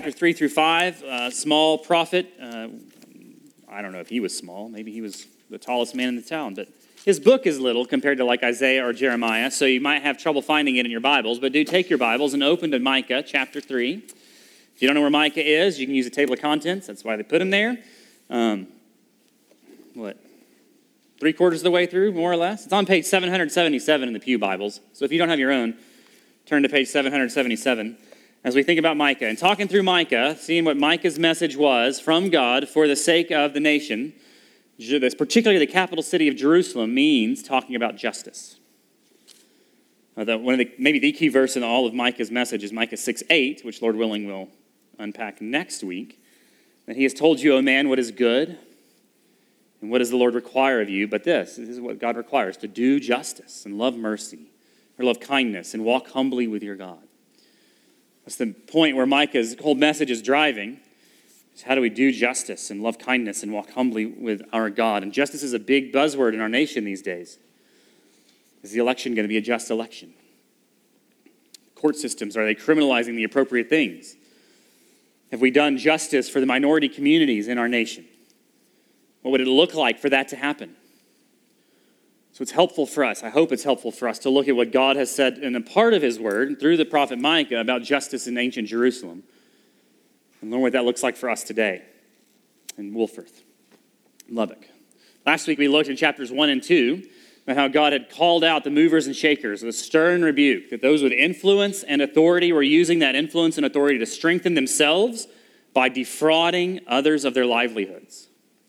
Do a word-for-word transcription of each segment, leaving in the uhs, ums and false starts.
chapter three through five, uh, small prophet. Uh, I don't know if he was small. Maybe he was the tallest man in the town. But his book is little compared to like Isaiah or Jeremiah, so you might have trouble finding it in your Bibles. But do take your Bibles and open to Micah chapter three. If you don't know where Micah is, you can use the table of contents. That's why they put him there. Um, what? Three quarters of the way through, more or less. It's on page seven seventy-seven in the Pew Bibles. So if you don't have your own, turn to page seven seventy-seven. As we think about Micah and talking through Micah, seeing what Micah's message was from God for the sake of the nation, particularly the capital city of Jerusalem, means talking about justice. Uh, the, one of the, maybe the key verse in all of Micah's message is Micah six eight, which Lord willing we'll unpack next week. That he has told you, O man, what is good, and what does the Lord require of you? But this, this is what God requires, to do justice and love mercy, or love kindness, and walk humbly with your God. That's the point where Micah's whole message is driving. Is how do we do justice and love kindness and walk humbly with our God? And justice is a big buzzword in our nation these days. Is the election going to be a just election? Court systems, are they criminalizing the appropriate things? Have we done justice for the minority communities in our nation? What would it look like for that to happen? So it's helpful for us, I hope it's helpful for us to look at what God has said in a part of his word through the prophet Micah about justice in ancient Jerusalem and learn what that looks like for us today in Wolfforth, Lubbock. Last week we looked in chapters one and two about how God had called out the movers and shakers with a stern rebuke, that those with influence and authority were using that influence and authority to strengthen themselves by defrauding others of their livelihoods.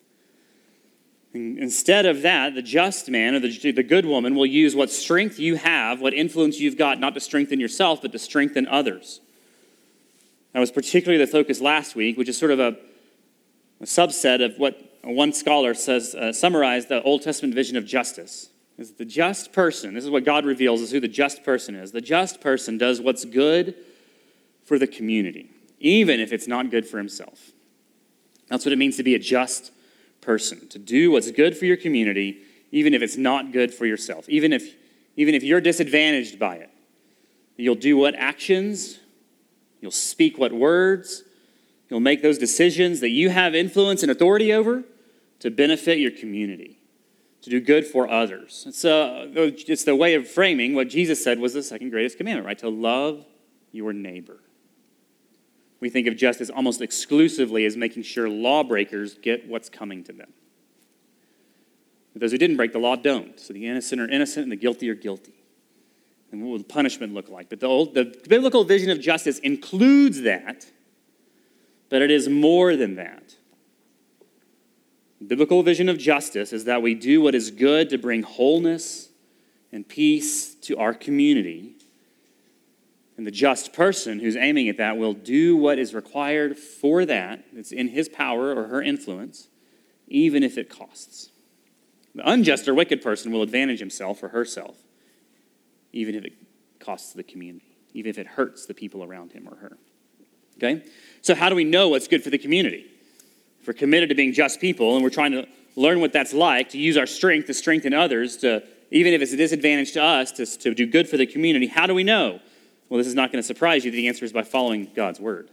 Instead of that, the just man or the, the good woman will use what strength you have, what influence you've got, not to strengthen yourself, but to strengthen others. That was particularly the focus last week, which is sort of a, a subset of what one scholar says, uh, summarized the Old Testament vision of justice. Is the just person, this is what God reveals, is who the just person is. The just person does what's good for the community, even if it's not good for himself. That's what it means to be a just person, to do what's good for your community, even if it's not good for yourself, even if even if you're disadvantaged by it. You'll do what actions, you'll speak what words, you'll make those decisions that you have influence and authority over to benefit your community, to do good for others. It's, uh, it's the way of framing what Jesus said was the second greatest commandment, right? To love your neighbor. We think of justice almost exclusively as making sure lawbreakers get what's coming to them. But those who didn't break the law don't. So the innocent are innocent and the guilty are guilty. And what will the punishment look like? But the, old, the biblical vision of justice includes that, but it is more than that. The biblical vision of justice is that we do what is good to bring wholeness and peace to our community. And the just person who's aiming at that will do what is required for that. It's in his power or her influence, even if it costs. The unjust or wicked person will advantage himself or herself, even if it costs the community, even if it hurts the people around him or her. Okay? So how do we know what's good for the community? If we're committed to being just people and we're trying to learn what that's like, to use our strength to strengthen others, to even if it's a disadvantage to us, to, to do good for the community, how do we know? Well, this is not going to surprise you. The answer is by following God's word.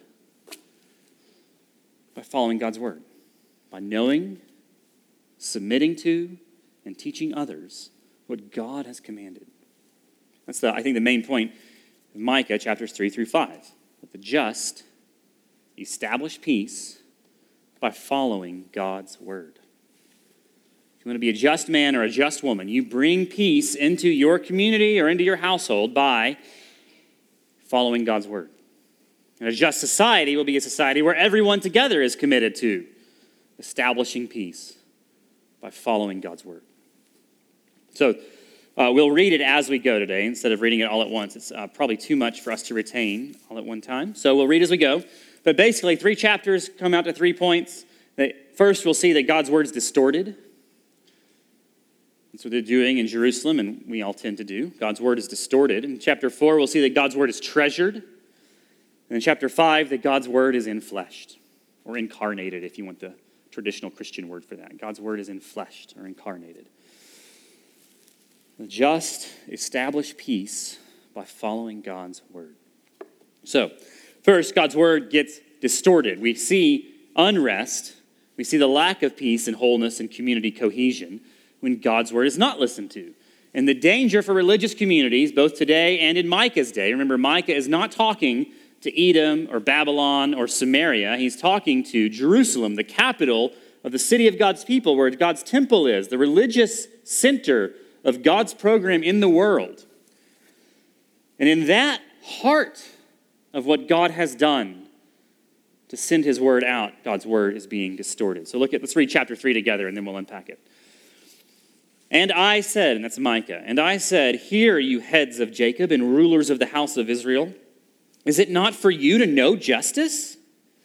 By following God's word. By knowing, submitting to, and teaching others what God has commanded. That's, the, I think, the main point of Micah chapters three through five. That the just establish peace by following God's word. If you want to be a just man or a just woman, you bring peace into your community or into your household by following God's word. And a just society will be a society where everyone together is committed to establishing peace by following God's word. So uh, we'll read it as we go today instead of reading it all at once. It's uh, probably too much for us to retain all at one time. So we'll read as we go. But basically, three chapters come out to three points. First, we'll see that God's word is distorted. That's what they're doing in Jerusalem, and we all tend to do. God's word is distorted. In chapter four, we'll see that God's word is treasured. And in chapter five, that God's word is infleshed, or incarnated, if you want the traditional Christian word for that. God's word is infleshed, or incarnated. The just establish peace by following God's word. So, first, God's word gets distorted. We see unrest. We see the lack of peace and wholeness and community cohesion when God's word is not listened to. And the danger for religious communities, both today and in Micah's day, remember, Micah is not talking to Edom or Babylon or Samaria. He's talking to Jerusalem, the capital of the city of God's people, where God's temple is, the religious center of God's program in the world. And in that heart of what God has done to send his word out, God's word is being distorted. So look at, let's read chapter three together and then we'll unpack it. And I said, and that's Micah, and I said, hear you heads of Jacob and rulers of the house of Israel. Is it not for you to know justice?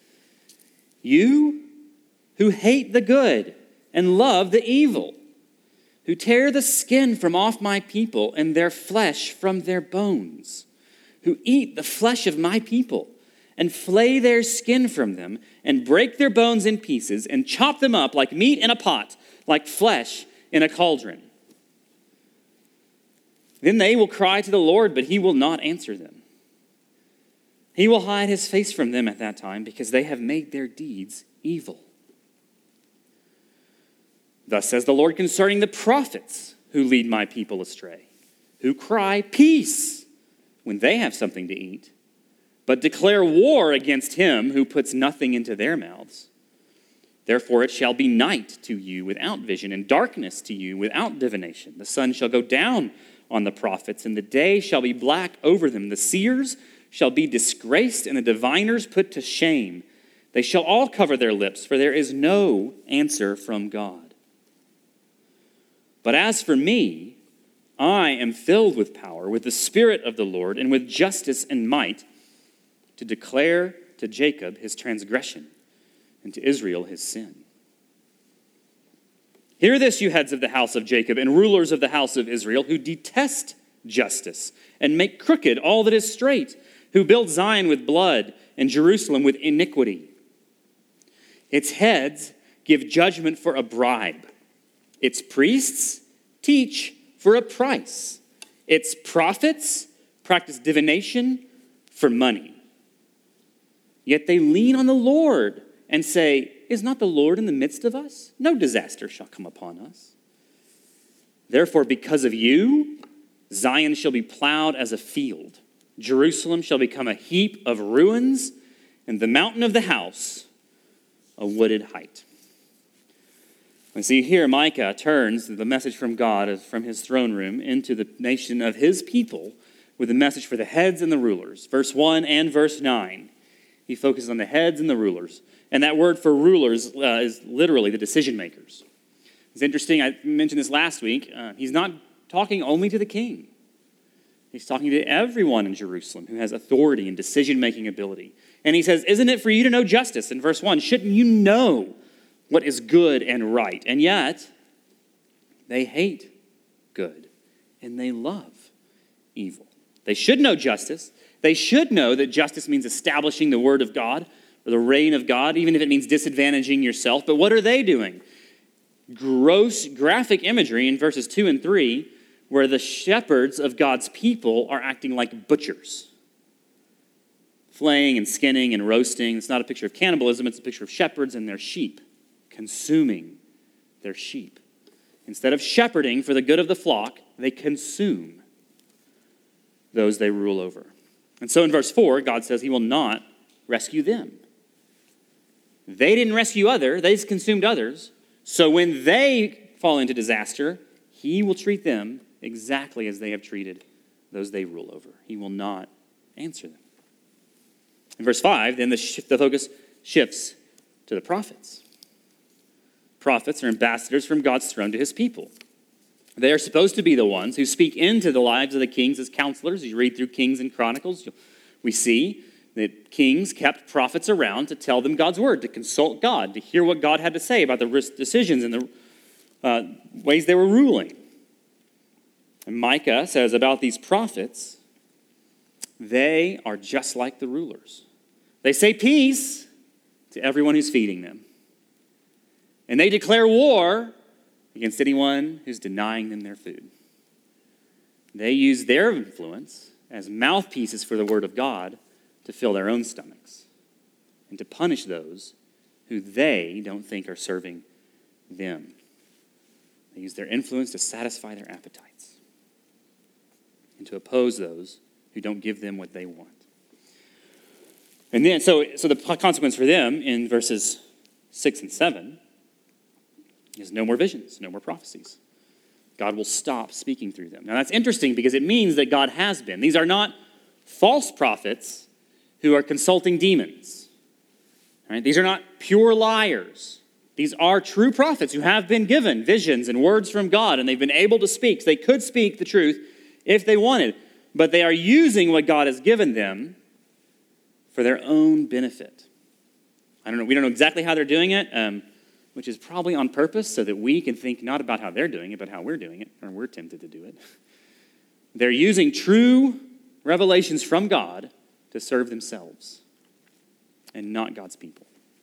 You who hate the good and love the evil, who tear the skin from off my people and their flesh from their bones, who eat the flesh of my people and flay their skin from them and break their bones in pieces and chop them up like meat in a pot, like flesh in a cauldron. Then they will cry to the Lord, but he will not answer them. He will hide his face from them at that time because they have made their deeds evil. Thus says the Lord concerning the prophets who lead my people astray, who cry peace when they have something to eat, but declare war against him who puts nothing into their mouths. Therefore it shall be night to you without vision, and darkness to you without divination. The sun shall go down on the prophets, and the day shall be black over them. The seers shall be disgraced, and the diviners put to shame. They shall all cover their lips, for there is no answer from God. But as for me, I am filled with power, with the Spirit of the Lord, and with justice and might, to declare to Jacob his transgression, and to Israel his sin. Hear this, you heads of the house of Jacob and rulers of the house of Israel, who detest justice and make crooked all that is straight, who build Zion with blood and Jerusalem with iniquity. Its heads give judgment for a bribe. Its priests teach for a price. Its prophets practice divination for money. Yet they lean on the Lord and say, is not the Lord in the midst of us? No disaster shall come upon us. Therefore, because of you, Zion shall be plowed as a field. Jerusalem shall become a heap of ruins, and the mountain of the house a wooded height. We see here Micah turns the message from God from his throne room into the nation of his people with a message for the heads and the rulers. Verse one and verse nine, he focuses on the heads and the rulers. And that word for rulers uh, is literally the decision makers. It's interesting, I mentioned this last week. Uh, he's not talking only to the king. He's talking to everyone in Jerusalem who has authority and decision-making ability. And he says, isn't it for you to know justice? In verse one, shouldn't you know what is good and right? And yet, they hate good and they love evil. They should know justice. They should know that justice means establishing the word of God or the reign of God, even if it means disadvantaging yourself. But what are they doing? Gross, graphic imagery in verses two and three, where the shepherds of God's people are acting like butchers, flaying and skinning and roasting. It's not a picture of cannibalism, it's a picture of shepherds and their sheep, consuming their sheep. Instead of shepherding for the good of the flock, they consume those they rule over. And so in verse four, God says he will not rescue them. They didn't rescue others, they consumed others. So when they fall into disaster, he will treat them exactly as they have treated those they rule over. He will not answer them. In verse five, then the, shift, the focus shifts to the prophets. Prophets are ambassadors from God's throne to his people. They are supposed to be the ones who speak into the lives of the kings as counselors. You read through Kings and Chronicles, we see that kings kept prophets around to tell them God's word, to consult God, to hear what God had to say about the decisions and the uh, ways they were ruling. And Micah says about these prophets, they are just like the rulers. They say peace to everyone who's feeding them. And they declare war against anyone who's denying them their food. They use their influence as mouthpieces for the word of God to fill their own stomachs. and to punish those who they don't think are serving them. They use their influence to satisfy their appetites and to oppose those who don't give them what they want. And then, so, so the consequence for them in verses six and seven is no more visions, no more prophecies. God will stop speaking through them. Now that's interesting because it means that God has been. These are not false prophets who are consulting demons. Right? These are not pure liars. These are true prophets who have been given visions and words from God, and they've been able to speak. So they could speak the truth if they wanted, but they are using what God has given them for their own benefit. I don't know. We don't know exactly how they're doing it, um, which is probably on purpose so that we can think not about how they're doing it, but how we're doing it, or we're tempted to do it. They're using true revelations from God to serve themselves and not God's people.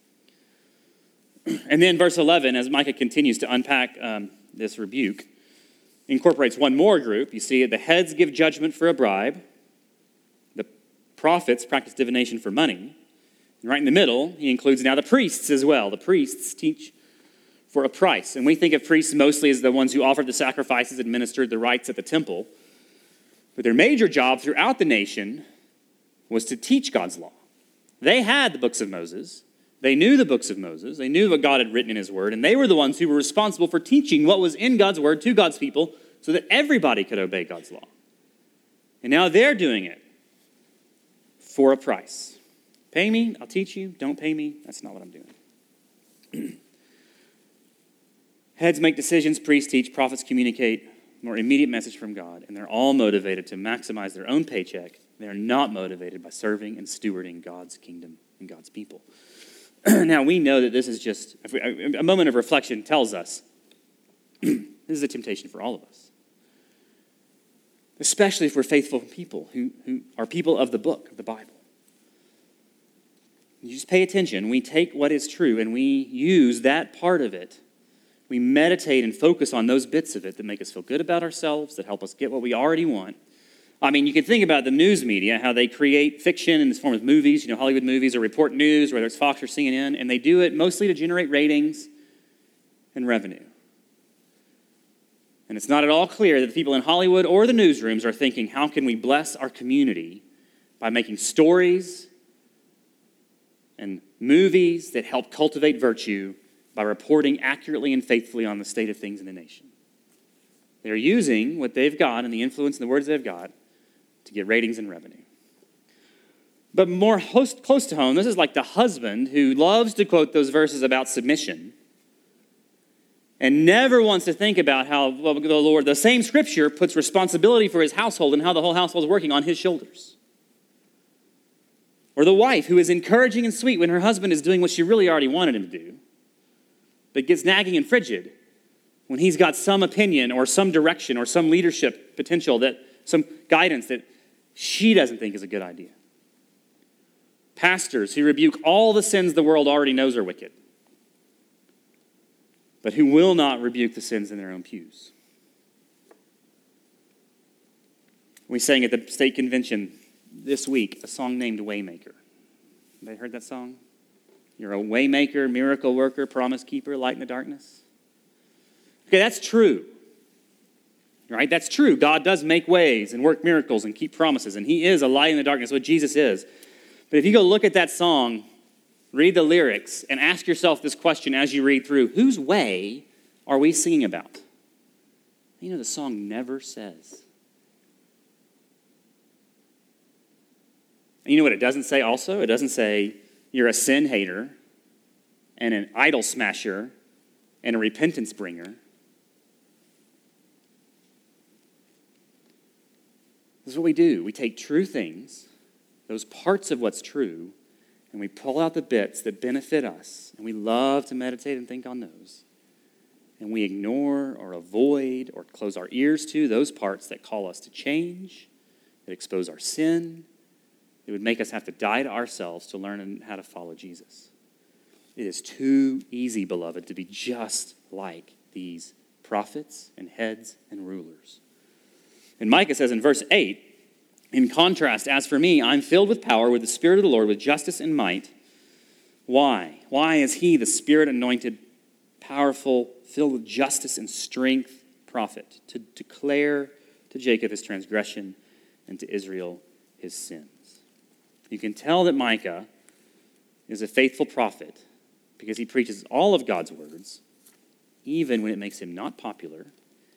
And then verse eleven, as Micah continues to unpack um, this rebuke, incorporates one more group. You see, the heads give judgment for a bribe. The prophets practice divination for money. And right in the middle, he includes now the priests as well. The priests teach for a price. And we think of priests mostly as the ones who offered the sacrifices, administered the rites at the temple. But their major job throughout the nation was to teach God's law. They had the books of Moses. They knew the books of Moses. They knew what God had written in his word. And they were the ones who were responsible for teaching what was in God's word to God's people so that everybody could obey God's law. And now they're doing it for a price. Pay me, I'll teach you. Don't pay me, that's not what I'm doing. Heads make decisions, priests teach, prophets communicate more immediate message from God, and they're all motivated to maximize their own paycheck. They're not motivated by serving and stewarding God's kingdom and God's people. Now, we know that this is just, a moment of reflection tells us this is a temptation for all of us. Especially if we're faithful people who, who are people of the book, of the Bible. You just pay attention. We take what is true and we use that part of it. We meditate and focus on those bits of it that make us feel good about ourselves, that help us get what we already want. I mean, you can think about the news media, how they create fiction in this form of movies, you know, Hollywood movies, or report news, whether it's Fox or C N N, and they do it mostly to generate ratings and revenue. And it's not at all clear that the people in Hollywood or the newsrooms are thinking, how can we bless our community by making stories and movies that help cultivate virtue by reporting accurately and faithfully on the state of things in the nation. They're using what they've got and the influence and the words they've got to get ratings and revenue. But more host, close to home, this is like the husband who loves to quote those verses about submission and never wants to think about how well, the Lord, the same scripture, puts responsibility for his household and how the whole household is working on his shoulders. Or the wife who is encouraging and sweet when her husband is doing what she really already wanted him to do, but gets nagging and frigid when he's got some opinion or some direction or some leadership potential, that some guidance that she doesn't think is a good idea. Pastors who rebuke all the sins the world already knows are wicked, but who will not rebuke the sins in their own pews. We sang at the state convention this week a song named Waymaker. Anybody heard that song? You're a waymaker, miracle worker, promise keeper, light in the darkness. Okay, that's true. Right? That's true. God does make ways and work miracles and keep promises, and he is a light in the darkness, what Jesus is. But if you go look at that song, read the lyrics, and ask yourself this question as you read through, whose way are we singing about? You know, the song never says. And you know what it doesn't say also? It doesn't say you're a sin hater and an idol smasher and a repentance bringer. This is what we do. We take true things, those parts of what's true, and we pull out the bits that benefit us, and we love to meditate and think on those. And we ignore or avoid or close our ears to those parts that call us to change, that expose our sin, that would make us have to die to ourselves to learn how to follow Jesus. It is too easy, beloved, to be just like these prophets and heads and rulers. And Micah says in verse eight, in contrast, as for me, I'm filled with power, with the Spirit of the Lord, with justice and might. Why? Why is he the Spirit-anointed, powerful, filled with justice and strength prophet to declare to Jacob his transgression and to Israel his sins? You can tell that Micah is a faithful prophet because he preaches all of God's words, even when it makes him not popular,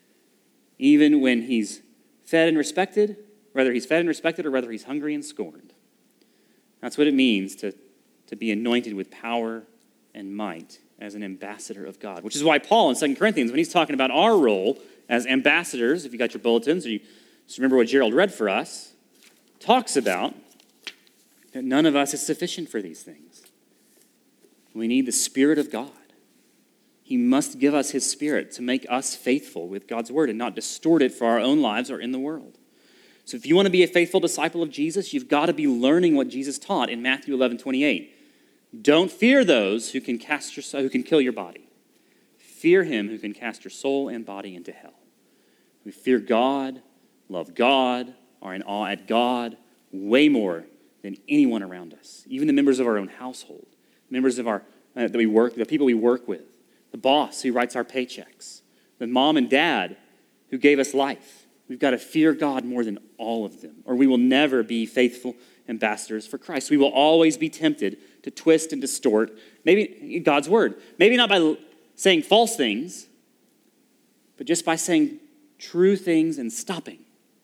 even when he's fed and respected, whether he's fed and respected or whether he's hungry and scorned. That's what it means to, to be anointed with power and might as an ambassador of God, which is why Paul in Second Corinthians, when he's talking about our role as ambassadors, if you got your bulletins or you just remember what Gerald read for us, talks about that none of us is sufficient for these things. We need the Spirit of God. He must give us his Spirit to make us faithful with God's word and not distort it for our own lives or in the world. So if you want to be a faithful disciple of Jesus, you've got to be learning what Jesus taught in Matthew eleven twenty-eight. Don't fear those who can cast your who can kill your body. Fear him who can cast your soul and body into hell. We fear God, love God, are in awe at God way more than anyone around us, even the members of our own household, members of our uh, that we work, the people we work with, the boss who writes our paychecks, the mom and dad who gave us life. We've got to fear God more than all of them, or we will never be faithful ambassadors for Christ. We will always be tempted to twist and distort maybe God's word. Maybe not by saying false things, but just by saying true things and stopping.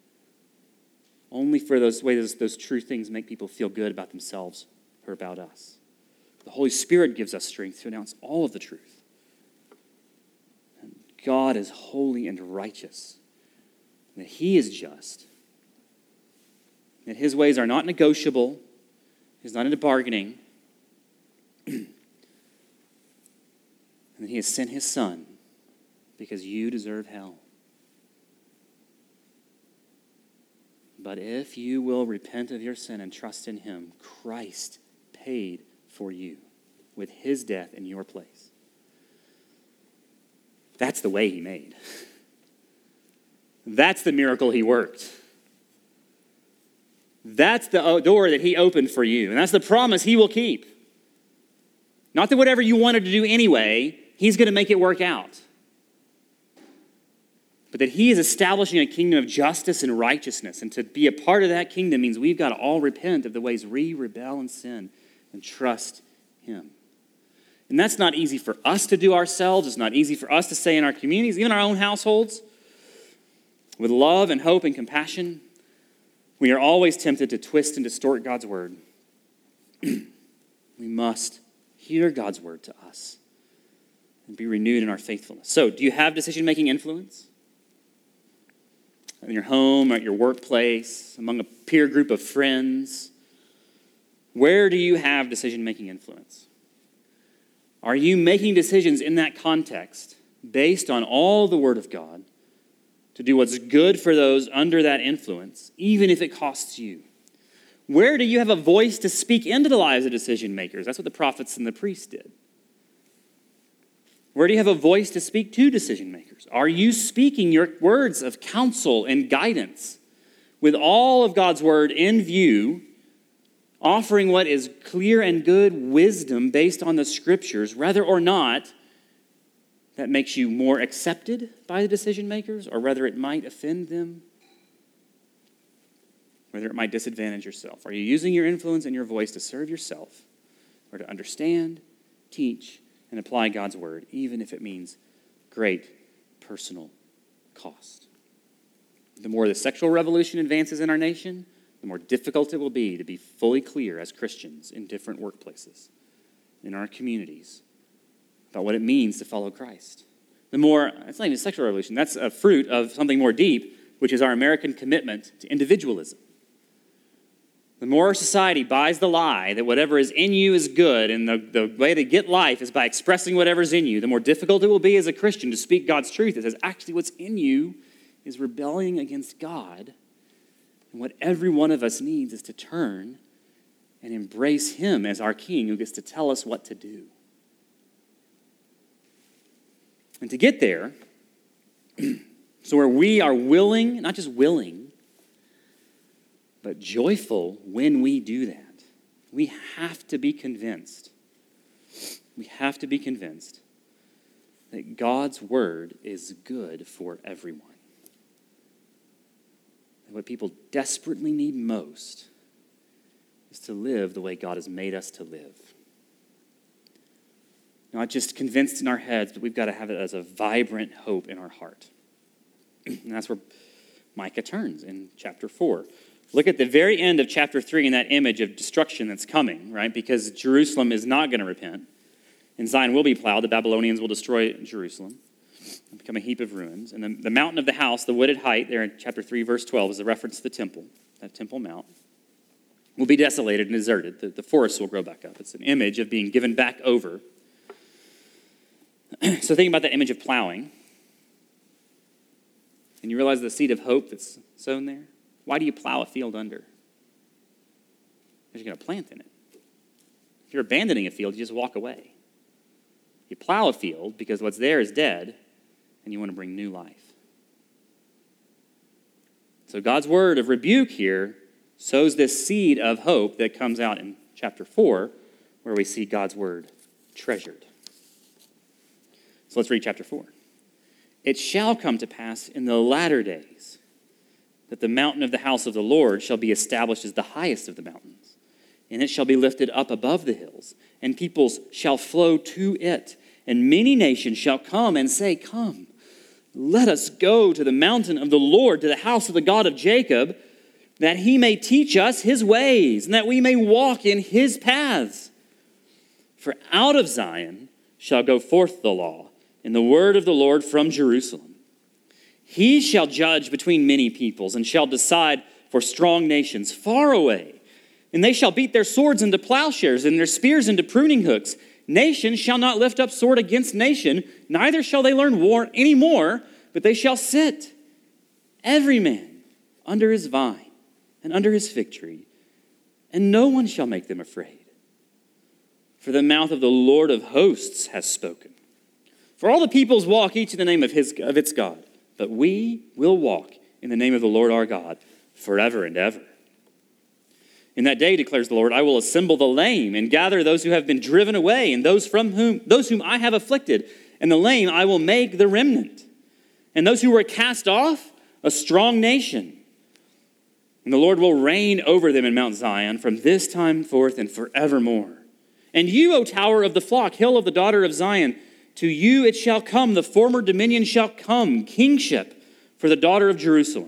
Only for those ways those true things make people feel good about themselves or about us. The Holy Spirit gives us strength to announce all of the truth. And God is holy and righteous, that he is just, that his ways are not negotiable, he's not into bargaining, and that he has sent his Son because you deserve hell. But if you will repent of your sin and trust in him, Christ paid for you with his death in your place. That's the way he made. That's the miracle he worked. That's the door that he opened for you. And that's the promise he will keep. Not that whatever you wanted to do anyway, he's going to make it work out. But that he is establishing a kingdom of justice and righteousness. And to be a part of that kingdom means we've got to all repent of the ways we rebel and sin and trust him. And that's not easy for us to do ourselves. It's not easy for us to say in our communities, even our own households. With love and hope and compassion, we are always tempted to twist and distort God's word. We must hear God's word to us and be renewed in our faithfulness. So, do you have decision-making influence? In your home, or at your workplace, among a peer group of friends? Where do you have decision-making influence? Are you making decisions in that context based on all the Word of God to do what's good for those under that influence, even if it costs you? Where do you have a voice to speak into the lives of decision makers? That's what the prophets and the priests did. Where do you have a voice to speak to decision makers? Are you speaking your words of counsel and guidance with all of God's word in view, offering what is clear and good wisdom based on the scriptures, whether or not that makes you more accepted by the decision makers, or whether it might offend them, whether it might disadvantage yourself? Are you using your influence and your voice to serve yourself, or to understand, teach, and apply God's word, even if it means great personal cost? The more the sexual revolution advances in our nation, the more difficult it will be to be fully clear as Christians in different workplaces, in our communities, about what it means to follow Christ. The more, it's not even a sexual revolution, that's a fruit of something more deep, which is our American commitment to individualism. The more our society buys the lie that whatever is in you is good, and the, the way to get life is by expressing whatever's in you, the more difficult it will be as a Christian to speak God's truth. It says, actually, what's in you is rebelling against God, and what every one of us needs is to turn and embrace him as our king who gets to tell us what to do. And to get there, so where we are willing, not just willing, but joyful when we do that, we have to be convinced we have to be convinced that God's word is good for everyone. And what people desperately need most is to live the way God has made us to live. Not just convinced in our heads, but we've got to have it as a vibrant hope in our heart. And that's where Micah turns in chapter four. Look at the very end of chapter three in that image of destruction that's coming, right? Because Jerusalem is not going to repent. And Zion will be plowed. The Babylonians will destroy Jerusalem and become a heap of ruins. And the, the mountain of the house, the wooded height, there in chapter three, verse twelve, is a reference to the temple, that Temple Mount, will be desolated and deserted. The, the forests will grow back up. It's an image of being given back over. So think about that image of plowing. And you realize the seed of hope that's sown there? Why do you plow a field under? Because you're going to plant in it. If you're abandoning a field, you just walk away. You plow a field because what's there is dead, and you want to bring new life. So God's word of rebuke here sows this seed of hope that comes out in chapter four, where we see God's word treasured. So let's read chapter four. It shall come to pass in the latter days that the mountain of the house of the Lord shall be established as the highest of the mountains, and it shall be lifted up above the hills, and peoples shall flow to it, and many nations shall come and say, Come, let us go to the mountain of the Lord, to the house of the God of Jacob, that he may teach us his ways, and that we may walk in his paths. For out of Zion shall go forth the law, and the word of the Lord from Jerusalem. He shall judge between many peoples, and shall decide for strong nations far away. And they shall beat their swords into plowshares, and their spears into pruning hooks. Nation shall not lift up sword against nation, neither shall they learn war any more, but they shall sit, every man under his vine and under his fig tree, and no one shall make them afraid. For the mouth of the Lord of hosts has spoken. For all the peoples walk each in the name of his of its God, but we will walk in the name of the Lord our God forever and ever. In that day, declares the Lord, I will assemble the lame and gather those who have been driven away, and those from whom those whom I have afflicted, and the lame I will make the remnant, and those who were cast off a strong nation. And the Lord will reign over them in Mount Zion from this time forth and forevermore. And you, O tower of the flock, hill of the daughter of Zion, to you it shall come, the former dominion shall come, kingship for the daughter of Jerusalem.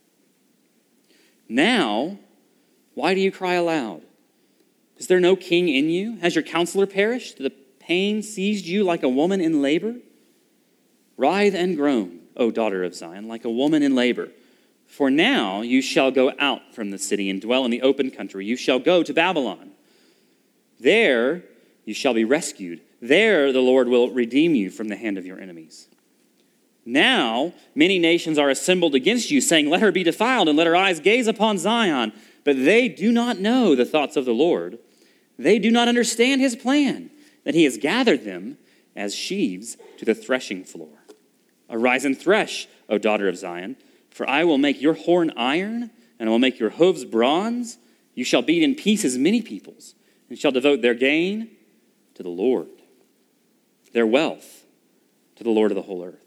Now, why do you cry aloud? Is there no king in you? Has your counselor perished? The pain seized you like a woman in labor? Writhe and groan, O daughter of Zion, like a woman in labor. For now you shall go out from the city and dwell in the open country. You shall go to Babylon. There you shall be rescued. There the Lord will redeem you from the hand of your enemies. Now many nations are assembled against you, saying, Let her be defiled, and let her eyes gaze upon Zion. But they do not know the thoughts of the Lord. They do not understand his plan, that he has gathered them as sheaves to the threshing floor. Arise and thresh, O daughter of Zion, for I will make your horn iron, and I will make your hooves bronze. You shall beat in pieces many peoples, and shall devote their gain to the Lord, their wealth to the Lord of the whole earth.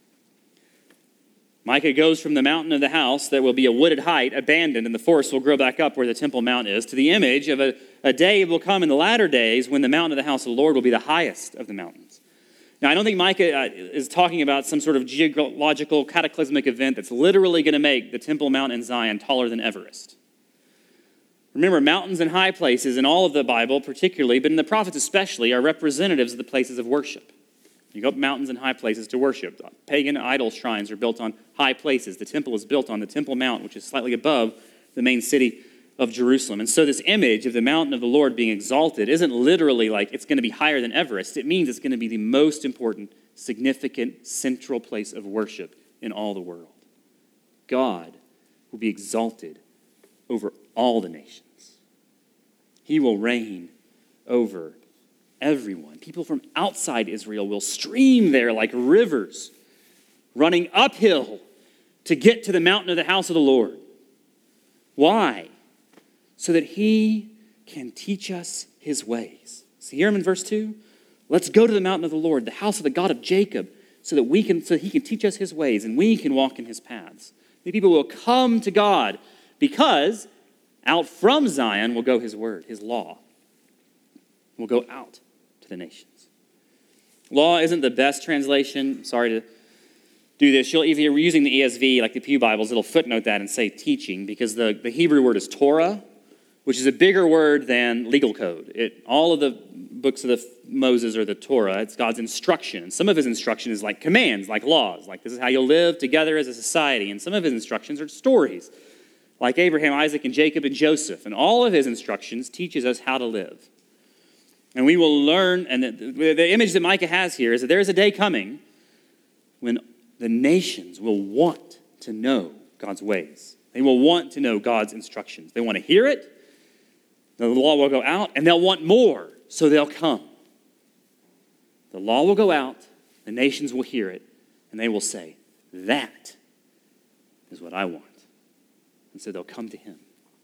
Micah goes from the mountain of the house that will be a wooded height, abandoned, and the forest will grow back up where the Temple Mount is, to the image of a, a day will come in the latter days when the mountain of the house of the Lord will be the highest of the mountains. Now, I don't think Micah uh, is talking about some sort of geological cataclysmic event that's literally going to make the Temple Mount in Zion taller than Everest. Remember, mountains and high places in all of the Bible particularly, but in the prophets especially, are representatives of the places of worship. You go up mountains and high places to worship. Pagan idol shrines are built on high places. The temple is built on the Temple Mount, which is slightly above the main city of Jerusalem. And so this image of the mountain of the Lord being exalted isn't literally like it's going to be higher than Everest. It means it's going to be the most important, significant, central place of worship in all the world. God will be exalted over all the nations. He will reign over everyone. People from outside Israel will stream there like rivers, running uphill to get to the mountain of the house of the Lord. Why? So that he can teach us his ways. See, hear him in verse two. Let's go to the mountain of the Lord, the house of the God of Jacob, so that we can, so he can teach us his ways and we can walk in his paths. Many people will come to God because out from Zion will go his word, his law. Will go out to the nations. Law isn't the best translation. Sorry to do this. You'll, if you're using the E S V, like the Pew Bibles, it'll footnote that and say teaching, because the, the Hebrew word is Torah, which is a bigger word than legal code. It, all of the books of the Moses are the Torah. It's God's instruction. And some of his instruction is like commands, like laws, like this is how you'll live together as a society. And some of his instructions are stories, like Abraham, Isaac, and Jacob, and Joseph. And all of his instructions teaches us how to live. And we will learn, and the, the image that Micah has here is that there is a day coming when the nations will want to know God's ways. They will want to know God's instructions. They want to hear it. The law will go out, and they'll want more, so they'll come. The law will go out, the nations will hear it, and they will say, that is what I want. And so they'll come to him.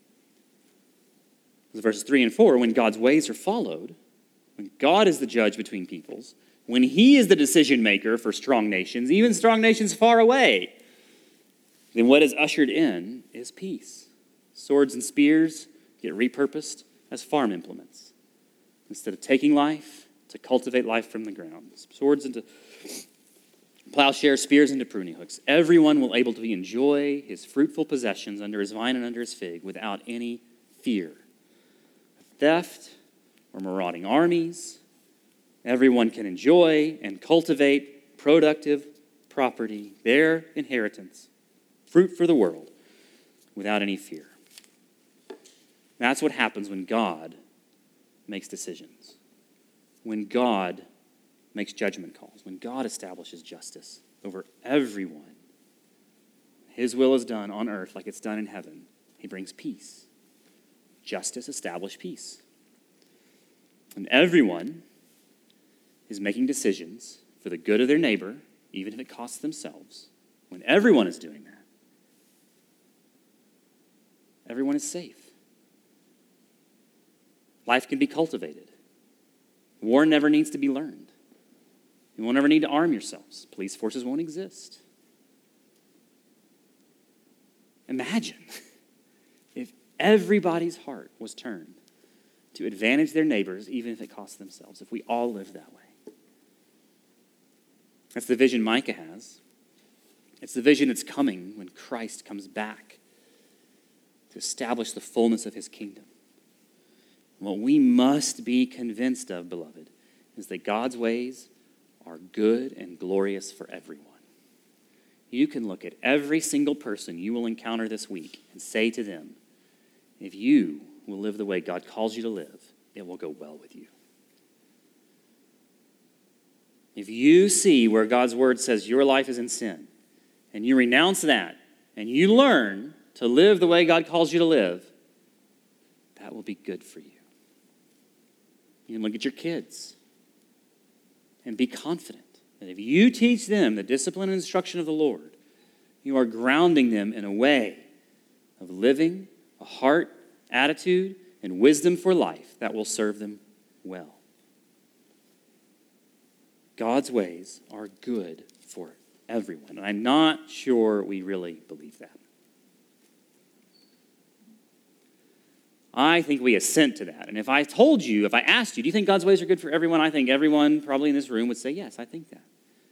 Verses three and four, when God's ways are followed, when God is the judge between peoples, when he is the decision maker for strong nations, even strong nations far away, then what is ushered in is peace. Swords and spears get repurposed as farm implements. Instead of taking life, to cultivate life from the ground. Swords into plowshares, spears into pruning hooks. Everyone will able to enjoy his fruitful possessions under his vine and under his fig without any fear. Theft or marauding armies. Everyone can enjoy and cultivate productive property, their inheritance, fruit for the world, without any fear. That's what happens when God makes decisions. When God makes judgment calls. When God establishes justice over everyone. His will is done on earth like it's done in heaven. He brings peace. Justice establishes peace. And everyone is making decisions for the good of their neighbor, even if it costs themselves. When everyone is doing that, everyone is safe. Life can be cultivated. War never needs to be learned. You won't ever need to arm yourselves. Police forces won't exist. Imagine if everybody's heart was turned to advantage their neighbors, even if it costs themselves, if we all lived that way. That's the vision Micah has. It's the vision that's coming when Christ comes back to establish the fullness of his kingdom. What we must be convinced of, beloved, is that God's ways are good and glorious for everyone. You can look at every single person you will encounter this week and say to them, if you will live the way God calls you to live, it will go well with you. If you see where God's word says your life is in sin, and you renounce that, and you learn to live the way God calls you to live, that will be good for you. You can look at your kids and be confident that if you teach them the discipline and instruction of the Lord, you are grounding them in a way of living, a heart, attitude, and wisdom for life that will serve them well. God's ways are good for everyone. And I'm not sure we really believe that. I think we assent to that. And if I told you, if I asked you, do you think God's ways are good for everyone? I think everyone probably in this room would say, yes, I think that.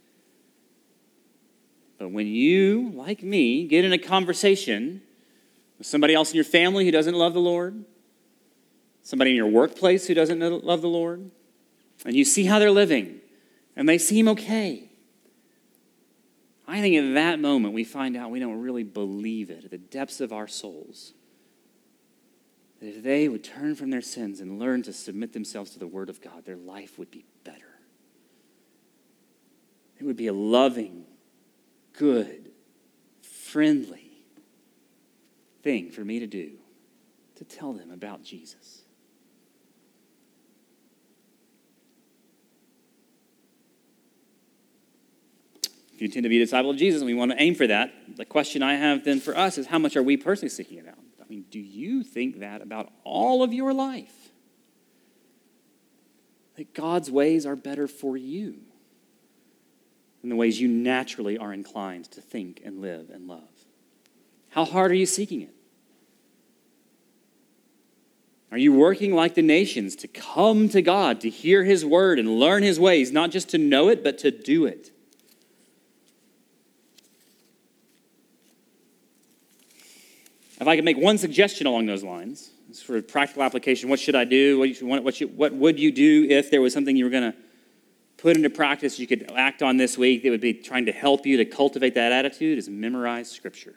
But when you, like me, get in a conversation with somebody else in your family who doesn't love the Lord, somebody in your workplace who doesn't love the Lord, and you see how they're living, and they seem okay, I think at that moment we find out we don't really believe it at the depths of our souls. That if they would turn from their sins and learn to submit themselves to the Word of God, their life would be better. It would be a loving, good, friendly thing for me to do, to tell them about Jesus. If you intend to be a disciple of Jesus and we want to aim for that, the question I have then for us is, how much are we personally seeking it out? I mean, do you think that about all of your life? that God's ways are better for you than the ways you naturally are inclined to think and live and love. How hard are you seeking it? Are you working like the nations to come to God, to hear his word and learn his ways, not just to know it, but to do it? If I could make one suggestion along those lines, it's for a practical application, what should I do? What, you, what, should, what would you do if there was something you were going to put into practice you could act on this week that would be trying to help you to cultivate that attitude? Is memorize Scripture.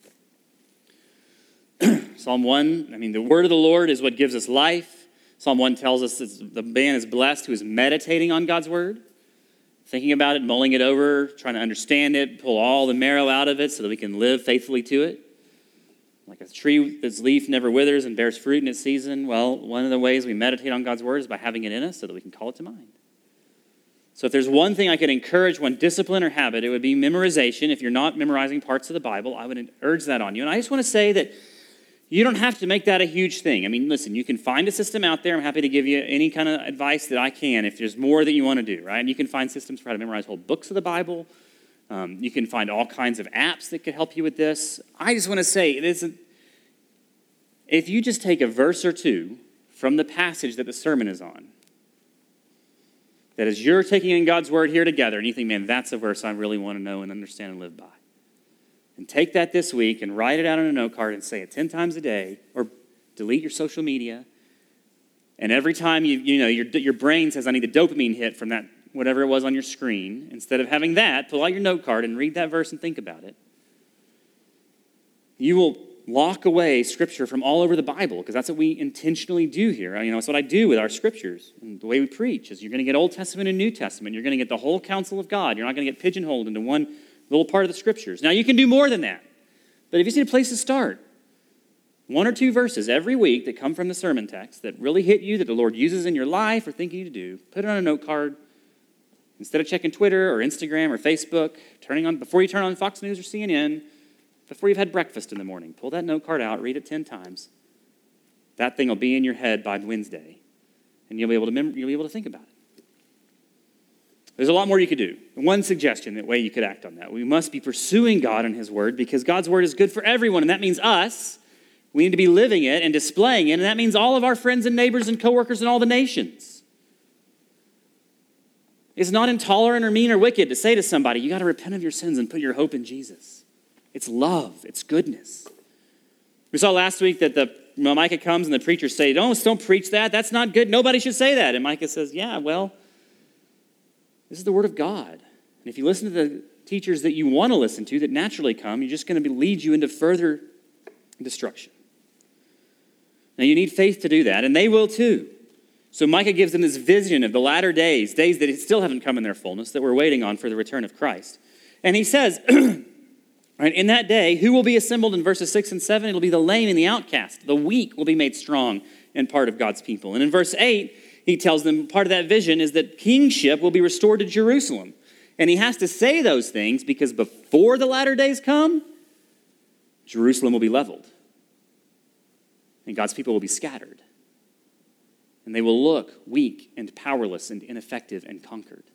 Psalm one, I mean, the word of the Lord is what gives us life. Psalm one tells us that the man is blessed who is meditating on God's word, thinking about it, mulling it over, trying to understand it, pull all the marrow out of it so that we can live faithfully to it. Like a tree that's leaf never withers and bears fruit in its season. Well, one of the ways we meditate on God's word is by having it in us so that we can call it to mind. So if there's one thing I could encourage, one discipline or habit, it would be memorization. If you're not memorizing parts of the Bible, I would urge that on you. And I just want to say that you don't have to make that a huge thing. I mean, listen, you can find a system out there. I'm happy to give you any kind of advice that I can if there's more that you want to do, right? And you can find systems for how to memorize whole books of the Bible. Um, you can find all kinds of apps that could help you with this. I just want to say, it isn't, if you just take a verse or two from the passage that the sermon is on, that as you're taking in God's word here together, and you think, man, that's a verse I really want to know and understand and live by. And take that this week and write it out on a note card and say it ten times a day, or delete your social media. And every time you you know your your brain says, I need a dopamine hit from that whatever it was on your screen, instead of having that, pull out your note card and read that verse and think about it. You will lock away Scripture from all over the Bible, because that's what we intentionally do here. You know, it's what I do with our Scriptures. And the way we preach is you're going to get Old Testament and New Testament. You're going to get the whole counsel of God. You're not going to get pigeonholed into one little part of the Scriptures. Now, you can do more than that. But if you need a place to start, one or two verses every week that come from the sermon text that really hit you, that the Lord uses in your life or thinking you to do, put it on a note card. Instead of checking Twitter or Instagram or Facebook, turning on before you turn on Fox News or C N N, before you've had breakfast in the morning, pull that note card out, read it ten times. That thing will be in your head by Wednesday, and you'll be able to mem- you'll be able to think about it. There's a lot more you could do. One suggestion, that way you could act on that. We must be pursuing God and his word, because God's word is good for everyone, and that means us. We need to be living it and displaying it, and that means all of our friends and neighbors and coworkers in all the nations. It's not intolerant or mean or wicked to say to somebody, you got to repent of your sins and put your hope in Jesus. It's love. It's goodness. We saw last week that the well, Micah comes and the preachers say, don't, don't preach that. That's not good. Nobody should say that. And Micah says, yeah, well, this is the word of God. And if you listen to the teachers that you want to listen to that naturally come, you're just going to lead you into further destruction. Now, you need faith to do that, and they will too. So Micah gives them this vision of the latter days, days that still haven't come in their fullness, that we're waiting on for the return of Christ. And he says, right, in that day, who will be assembled in verses six and seven? It'll be the lame and the outcast. The weak will be made strong and part of God's people. And in verse eight, he tells them part of that vision is that kingship will be restored to Jerusalem. And he has to say those things because before the latter days come, Jerusalem will be leveled. And God's people will be scattered. And they will look weak and powerless and ineffective and conquered.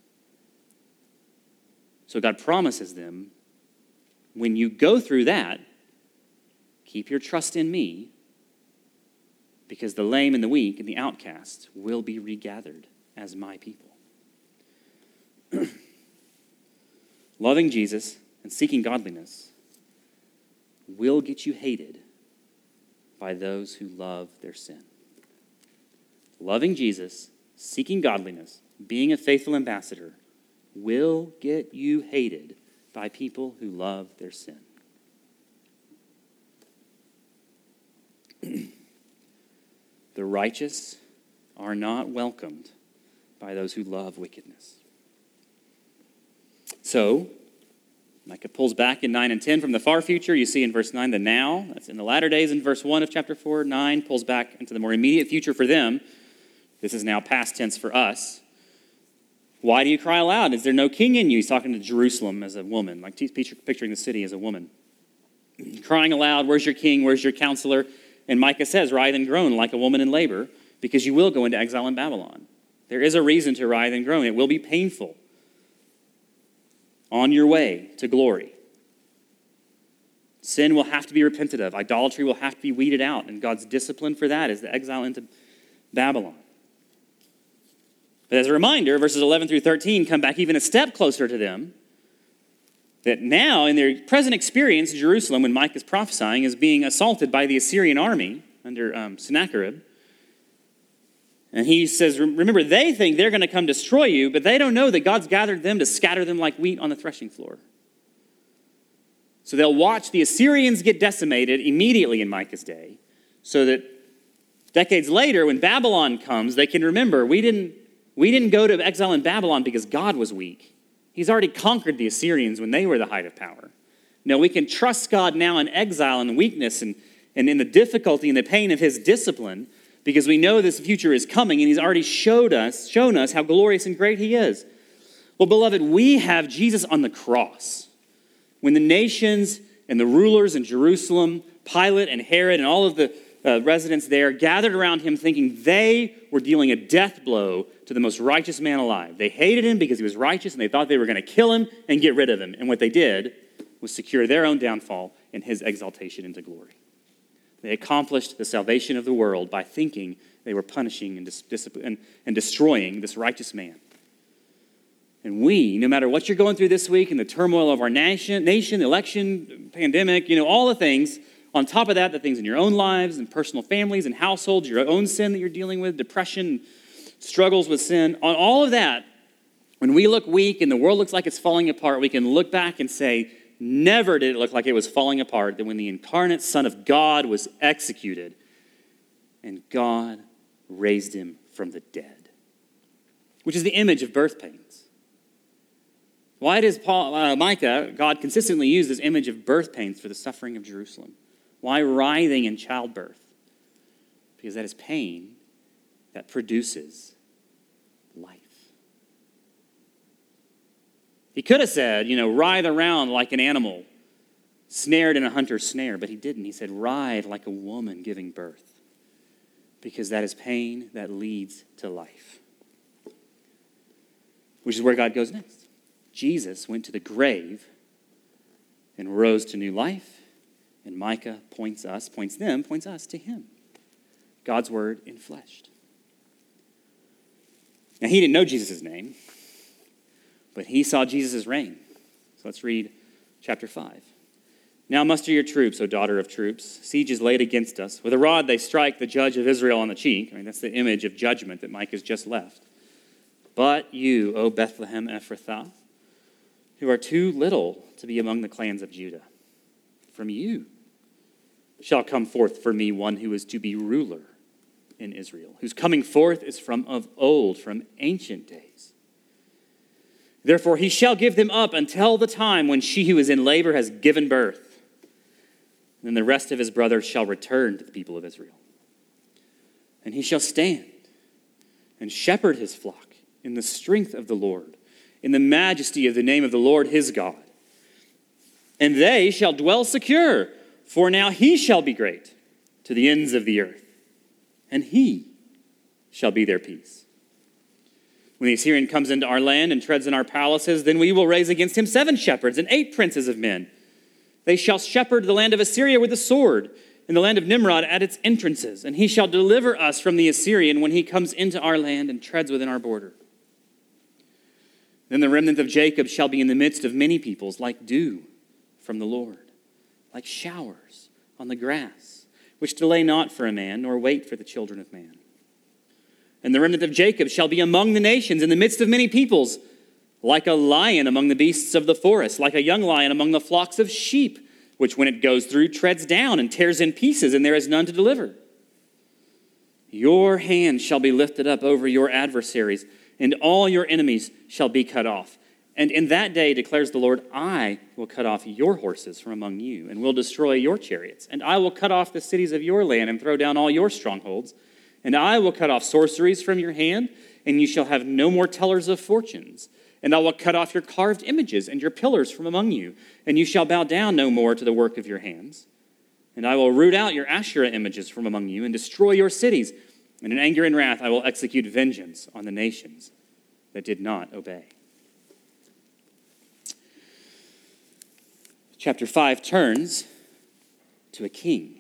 So God promises them, when you go through that, keep your trust in me, because the lame and the weak and the outcast will be regathered as my people. Loving Jesus and seeking godliness will get you hated by those who love their sin. Loving Jesus, seeking godliness, being a faithful ambassador will get you hated by people who love their sin. The righteous are not welcomed by those who love wickedness. So, Micah pulls back in nine and ten from the far future. You see in verse nine the now. That's in the latter days in verse one of chapter four. nine pulls back into the more immediate future for them. This is now past tense for us. Why do you cry aloud? Is there no king in you? He's talking to Jerusalem as a woman, like he's picturing the city as a woman. Crying aloud, where's your king? Where's your counselor? And Micah says, writhe and groan like a woman in labor, because you will go into exile in Babylon. There is a reason to writhe and groan. It will be painful on your way to glory. Sin will have to be repented of. Idolatry will have to be weeded out. And God's discipline for that is the exile into Babylon. But as a reminder, verses eleven through thirteen come back even a step closer to them. That now, in their present experience, Jerusalem, when Micah is prophesying, is being assaulted by the Assyrian army under um, Sennacherib. And he says, remember, they think they're going to come destroy you, but they don't know that God's gathered them to scatter them like wheat on the threshing floor. So they'll watch the Assyrians get decimated immediately in Micah's day, so that decades later, when Babylon comes, they can remember, we didn't, we didn't go to exile in Babylon because God was weak. He's already conquered the Assyrians when they were the height of power. No, we can trust God now in exile and weakness and, and in the difficulty and the pain of his discipline because we know this future is coming and he's already showed us, shown us how glorious and great he is. Well, beloved, we have Jesus on the cross. When the nations and the rulers in Jerusalem, Pilate and Herod and all of the uh, residents there gathered around him thinking they were dealing a death blow to the most righteous man alive. They hated him because he was righteous and they thought they were going to kill him and get rid of him. And what they did was secure their own downfall and his exaltation into glory. They accomplished the salvation of the world by thinking they were punishing and, dis- and, and destroying this righteous man. And we, no matter what you're going through this week and the turmoil of our nation, nation, the election, pandemic, you know, all the things, on top of that, the things in your own lives and personal families and households, your own sin that you're dealing with, depression, struggles with sin, on all of that, when we look weak and the world looks like it's falling apart, we can look back and say, never did it look like it was falling apart than when the incarnate Son of God was executed and God raised him from the dead, which is the image of birth pains. Why does Paul, uh, Micah, God consistently use this image of birth pains for the suffering of Jerusalem? Why writhing in childbirth? Because that is pain that produces life. He could have said, you know, writhe around like an animal snared in a hunter's snare, but he didn't. He said, writhe like a woman giving birth, because that is pain that leads to life, which is where God goes next. Jesus went to the grave and rose to new life, and Micah points us, points them, points us to him. God's word enfleshed. Now, he didn't know Jesus' name, but he saw Jesus' reign. So let's read chapter five. Now muster your troops, O daughter of troops. Siege is laid against us. With a rod they strike the judge of Israel on the cheek. I mean, that's the image of judgment that Micah's just left. But you, O Bethlehem Ephrathah, who are too little to be among the clans of Judah, from you shall come forth for me one who is to be ruler in Israel, whose coming forth is from of old, from ancient days. Therefore he shall give them up until the time when she who is in labor has given birth. And then the rest of his brothers shall return to the people of Israel. And he shall stand and shepherd his flock in the strength of the Lord, in the majesty of the name of the Lord his God. And they shall dwell secure, for now he shall be great to the ends of the earth, and he shall be their peace. When the Assyrian comes into our land and treads in our palaces, then we will raise against him seven shepherds and eight princes of men. They shall shepherd the land of Assyria with the sword, and the land of Nimrod at its entrances, and he shall deliver us from the Assyrian when he comes into our land and treads within our border. Then the remnant of Jacob shall be in the midst of many peoples, like dew from the Lord, like showers on the grass, which delay not for a man, nor wait for the children of man. And the remnant of Jacob shall be among the nations, in the midst of many peoples, like a lion among the beasts of the forest, like a young lion among the flocks of sheep, which when it goes through treads down and tears in pieces, and there is none to deliver. Your hand shall be lifted up over your adversaries, and all your enemies shall be cut off. And in that day, declares the Lord, I will cut off your horses from among you, and will destroy your chariots. And I will cut off the cities of your land, and throw down all your strongholds. And I will cut off sorceries from your hand, and you shall have no more tellers of fortunes. And I will cut off your carved images and your pillars from among you, and you shall bow down no more to the work of your hands. And I will root out your Asherah images from among you, and destroy your cities. And in anger and wrath I will execute vengeance on the nations that did not obey. Chapter five turns to a king.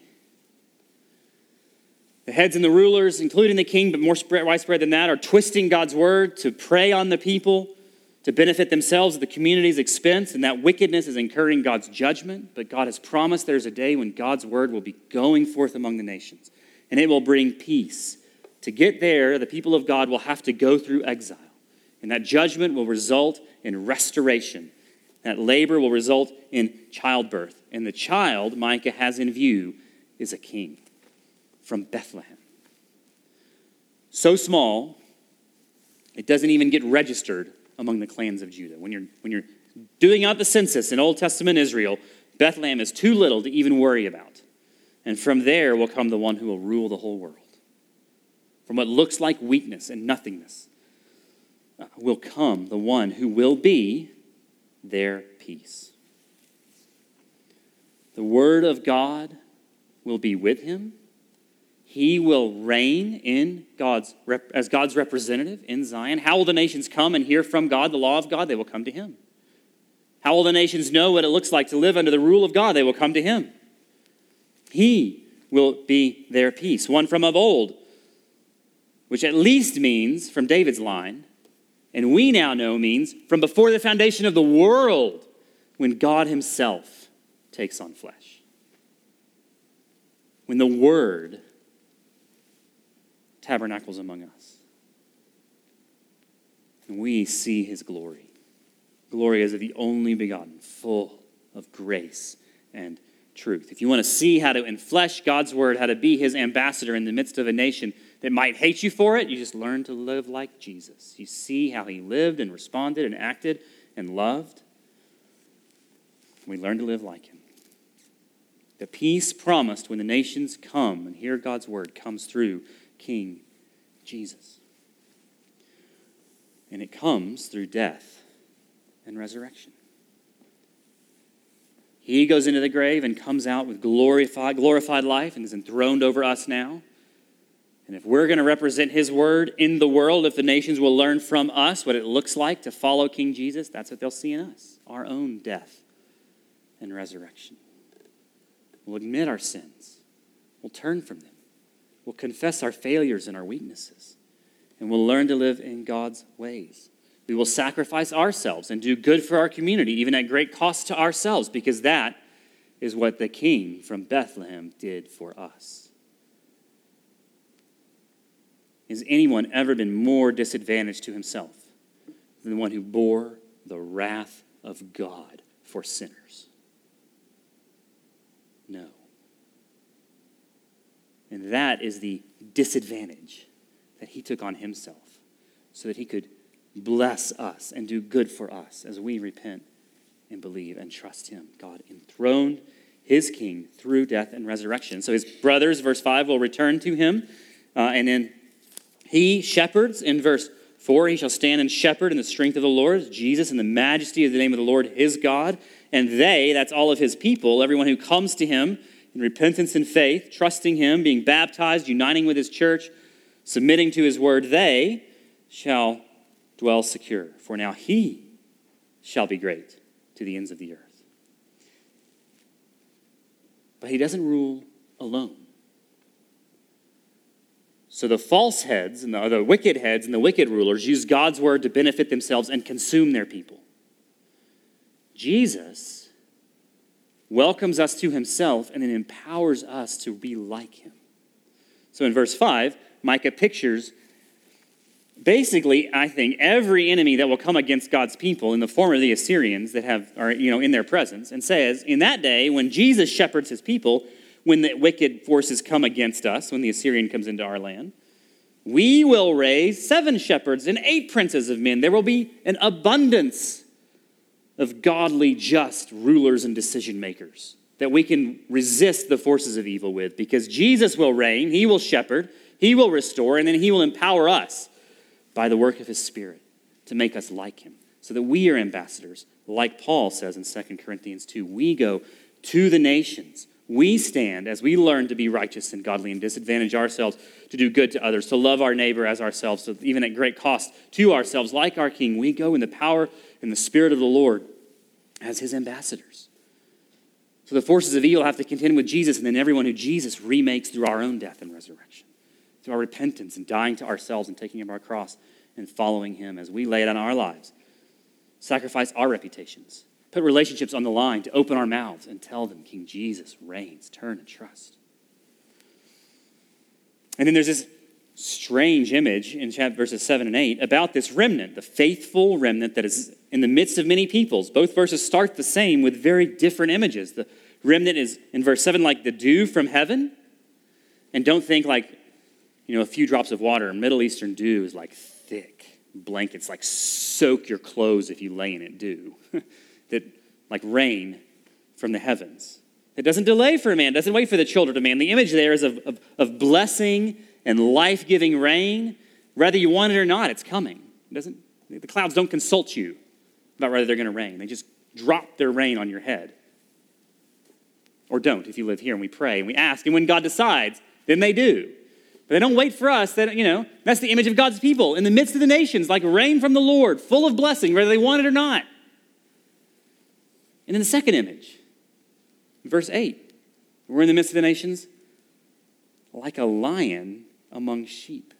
The heads and the rulers, including the king, but more widespread than that, are twisting God's word to prey on the people, to benefit themselves at the community's expense, and that wickedness is incurring God's judgment. But God has promised there's a day when God's word will be going forth among the nations, and it will bring peace. To get there, the people of God will have to go through exile, and that judgment will result in restoration. That labor will result in childbirth, and the child Micah has in view is a king from Bethlehem. So small, it doesn't even get registered among the clans of Judah. When you're, when you're doing out the census in Old Testament Israel, Bethlehem is too little to even worry about. And from there will come the one who will rule the whole world. From what looks like weakness and nothingness uh, will come the one who will be their peace. The word of God will be with him. He will reign in God's as God's representative in Zion. How will the nations come and hear from God, the law of God? They will come to him. How will the nations know what it looks like to live under the rule of God? They will come to him. He will be their peace. One from of old, which at least means from David's line, and we now know means from before the foundation of the world, when God himself takes on flesh. When the Word tabernacles among us. And we see his glory. Glory as of the only begotten, full of grace and truth. If you want to see how to enflesh God's word, how to be his ambassador in the midst of a nation that might hate you for it, you just learn to live like Jesus. You see how he lived and responded and acted and loved. We learn to live like him. The peace promised when the nations come and hear God's word comes through King Jesus. And it comes through death and resurrection. He goes into the grave and comes out with glorified, glorified life and is enthroned over us now. And if we're going to represent his word in the world, if the nations will learn from us what it looks like to follow King Jesus, that's what they'll see in us, our own death and resurrection. We'll admit our sins. We'll turn from them. We'll confess our failures and our weaknesses. And we'll learn to live in God's ways. We will sacrifice ourselves and do good for our community, even at great cost to ourselves, because that is what the King from Bethlehem did for us. Has anyone ever been more disadvantaged to himself than the one who bore the wrath of God for sinners? No. And that is the disadvantage that he took on himself so that he could bless us and do good for us as we repent and believe and trust him. God enthroned his king through death and resurrection. So his brothers, verse five, will return to him. Uh, and then he shepherds in verse four. He shall stand and shepherd in the strength of the Lord, Jesus, in the majesty of the name of the Lord his God. And they, that's all of his people, everyone who comes to him in repentance and faith, trusting him, being baptized, uniting with his church, submitting to his word, they shall dwell secure. For now he shall be great to the ends of the earth. But he doesn't rule alone. So the false heads and the, the wicked heads and the wicked rulers use God's word to benefit themselves and consume their people. Jesus welcomes us to himself and then empowers us to be like him. So in verse five, Micah pictures basically, I think, every enemy that will come against God's people in the form of the Assyrians that have are you know in their presence, and says, in that day when Jesus shepherds his people, when the wicked forces come against us, when the Assyrian comes into our land, we will raise seven shepherds and eight princes of men. There will be an abundance of godly, just rulers and decision makers that we can resist the forces of evil with, because Jesus will reign, he will shepherd, he will restore, and then he will empower us by the work of his Spirit to make us like him, so that we are ambassadors, like Paul says in Second Corinthians two. We go to the nations we stand as we learn to be righteous and godly and disadvantage ourselves to do good to others, to love our neighbor as ourselves, so even at great cost to ourselves, like our King. We go in the power and the Spirit of the Lord as his ambassadors. So the forces of evil have to contend with Jesus, and then everyone who Jesus remakes through our own death and resurrection, through our repentance and dying to ourselves and taking up our cross and following him as we lay down our lives, sacrifice our reputations, put relationships on the line to open our mouths and tell them King Jesus reigns. Turn and trust. And then there's this strange image in chapter verses seven and eight about this remnant, the faithful remnant that is in the midst of many peoples. Both verses start the same with very different images. The remnant is in verse seven like the dew from heaven. And don't think like, you know, a few drops of water. Middle Eastern dew is like thick blankets, like soak your clothes if you lay in it dew. That like rain from the heavens. It doesn't delay for a man, doesn't wait for the children of man. The image there is of, of, of blessing and life-giving rain. Whether you want it or not, it's coming. It doesn't, the clouds don't consult you about whether they're going to rain. They just drop their rain on your head. Or don't if you live here and we pray and we ask. And when God decides, then they do. But they don't wait for us. That, you know, that's the image of God's people in the midst of the nations, like rain from the Lord, full of blessing, whether they want it or not. And then the second image, verse eight, we're in the midst of the nations like a lion among sheep,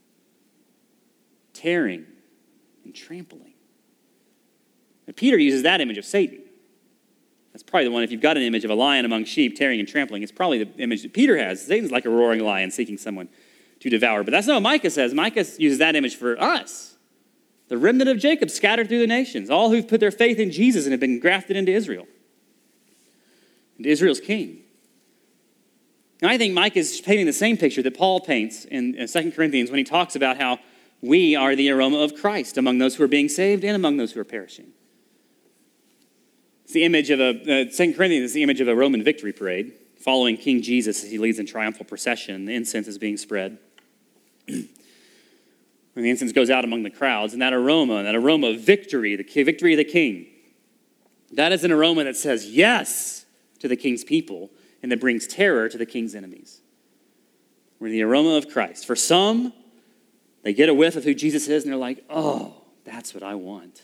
tearing and trampling. And Peter uses that image of Satan. That's probably the one, if you've got an image of a lion among sheep, tearing and trampling, it's probably the image that Peter has. Satan's like a roaring lion seeking someone to devour. But that's not what Micah says. Micah uses that image for us. The remnant of Jacob scattered through the nations, all who've put their faith in Jesus and have been grafted into Israel, into Israel's king. And I think Micah is painting the same picture that Paul paints in Second Corinthians when he talks about how we are the aroma of Christ among those who are being saved and among those who are perishing. It's the image of a, uh, Second Corinthians is the image of a Roman victory parade following King Jesus as he leads in triumphal procession. The incense is being spread. When the incense goes out among the crowds, and that aroma, that aroma of victory, the victory of the king, that is an aroma that says yes to the king's people and that brings terror to the king's enemies. We're the aroma of Christ. For some, they get a whiff of who Jesus is and they're like, oh, that's what I want.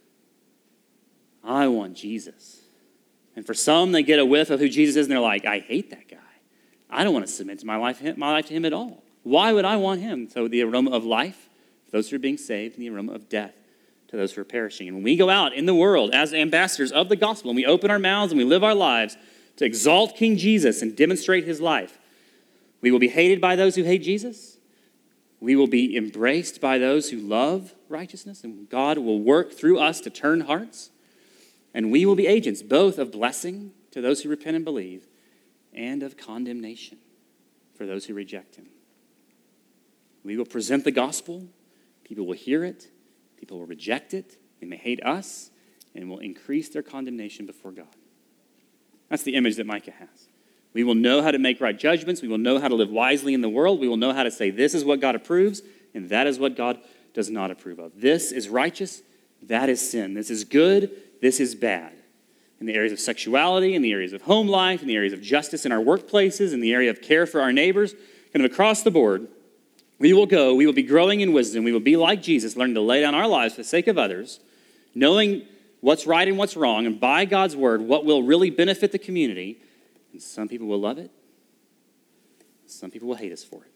I want Jesus. And for some, they get a whiff of who Jesus is and they're like, I hate that guy. I don't want to submit to my life, my life to him at all. Why would I want him? So the aroma of life, those who are being saved, and the aroma of death to those who are perishing. And when we go out in the world as ambassadors of the gospel, and we open our mouths and we live our lives to exalt King Jesus and demonstrate his life, we will be hated by those who hate Jesus. We will be embraced by those who love righteousness, and God will work through us to turn hearts. And we will be agents both of blessing to those who repent and believe and of condemnation for those who reject him. We will present the gospel. People will hear it. People will reject it. They may hate us and will increase their condemnation before God. That's the image that Micah has. We will know how to make right judgments. We will know how to live wisely in the world. We will know how to say this is what God approves and that is what God does not approve of. This is righteous. That is sin. This is good. This is bad. In the areas of sexuality, in the areas of home life, in the areas of justice in our workplaces, in the area of care for our neighbors, kind of across the board, we will go, we will be growing in wisdom, we will be like Jesus, learning to lay down our lives for the sake of others, knowing what's right and what's wrong, and by God's word, what will really benefit the community. And some people will love it, some people will hate us for it.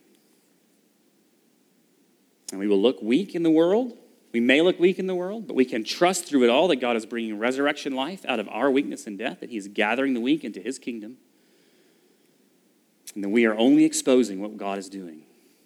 And we will look weak in the world. We may look weak in the world, but we can trust through it all that God is bringing resurrection life out of our weakness and death, that he is gathering the weak into his kingdom, and that we are only exposing what God is doing.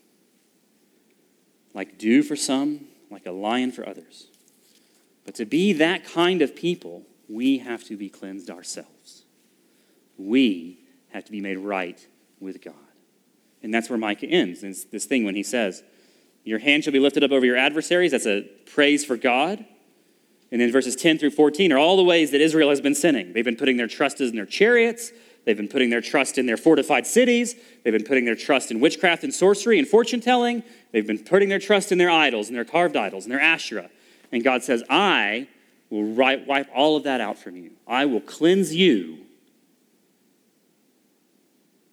Like dew for some, like a lion for others. But to be that kind of people, we have to be cleansed ourselves. We have to be made right with God. And that's where Micah ends. It's this thing when he says, your hand shall be lifted up over your adversaries. That's a praise for God. And then verses ten through fourteen are all the ways that Israel has been sinning. They've been putting their trust in their chariots. They've been putting their trust in their fortified cities. They've been putting their trust in witchcraft and sorcery and fortune-telling. They've been putting their trust in their idols and their carved idols and their Asherah. And God says, I will wipe all of that out from you. I will cleanse you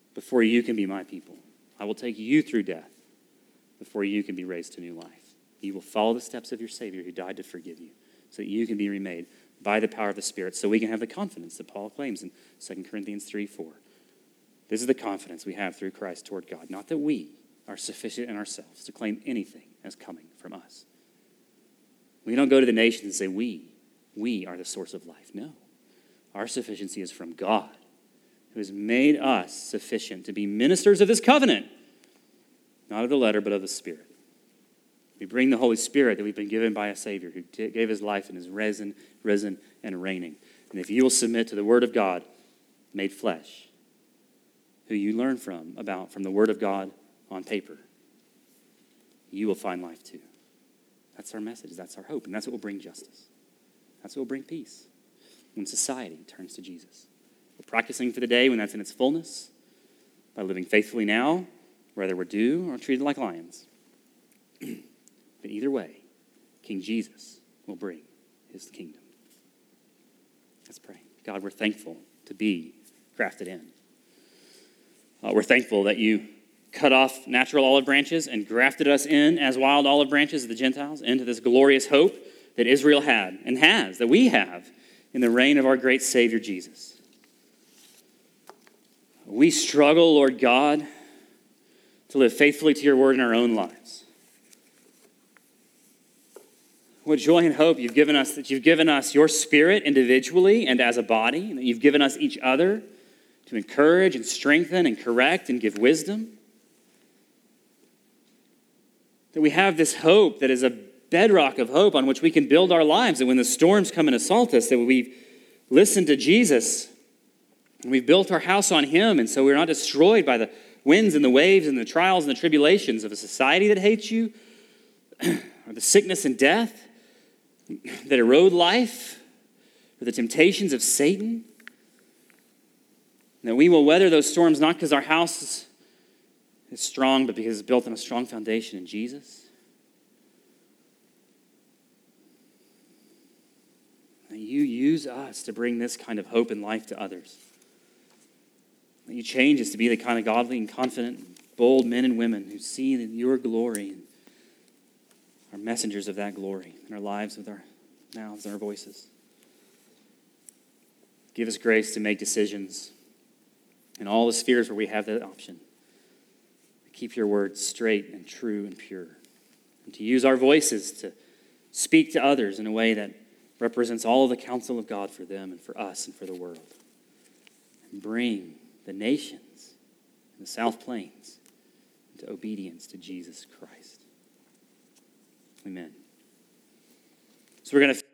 before you can be my people. I will take you through death before you can be raised to new life. You will follow the steps of your Savior who died to forgive you so that you can be remade by the power of the Spirit, so we can have the confidence that Paul claims in Second Corinthians three four. This is the confidence we have through Christ toward God, not that we are sufficient in ourselves to claim anything as coming from us. We don't go to the nations and say, we, we are the source of life. No. Our sufficiency is from God, who has made us sufficient to be ministers of this covenant, not of the letter, but of the Spirit. We bring the Holy Spirit that we've been given by a Savior who t- gave his life and is risen, risen and reigning. And if you will submit to the Word of God made flesh, who you learn from, about from the Word of God on paper, you will find life too. That's our message. That's our hope. And that's what will bring justice. That's what will bring peace when society turns to Jesus. We're practicing for the day when that's in its fullness, by living faithfully now, whether we're due or treated like lions. But either way, King Jesus will bring his kingdom. Let's pray. God, we're thankful to be grafted in. Uh, we're thankful that you cut off natural olive branches and grafted us in as wild olive branches of the Gentiles into this glorious hope that Israel had and has, that we have in the reign of our great Savior Jesus. We struggle, Lord God, to live faithfully to your word in our own lives. What joy and hope you've given us, that you've given us your Spirit individually and as a body, and that you've given us each other to encourage and strengthen and correct and give wisdom. That we have this hope that is a bedrock of hope on which we can build our lives. And when the storms come and assault us, that we've listened to Jesus and we've built our house on him. And so we're not destroyed by the winds and the waves and the trials and the tribulations of a society that hates you, or the sickness and death that erode life, or the temptations of Satan. That we will weather those storms not because our house is, is strong, but because it's built on a strong foundation in Jesus. That you use us to bring this kind of hope and life to others. That you change us to be the kind of godly and confident, bold men and women who see your glory and are messengers of that glory in our lives with our mouths and our voices. Give us grace to make decisions in all the spheres where we have that option. Keep your word straight and true and pure. And to use our voices to speak to others in a way that represents all of the counsel of God for them and for us and for the world. And bring the nations in the South Plains into obedience to Jesus Christ. Amen. So we're going to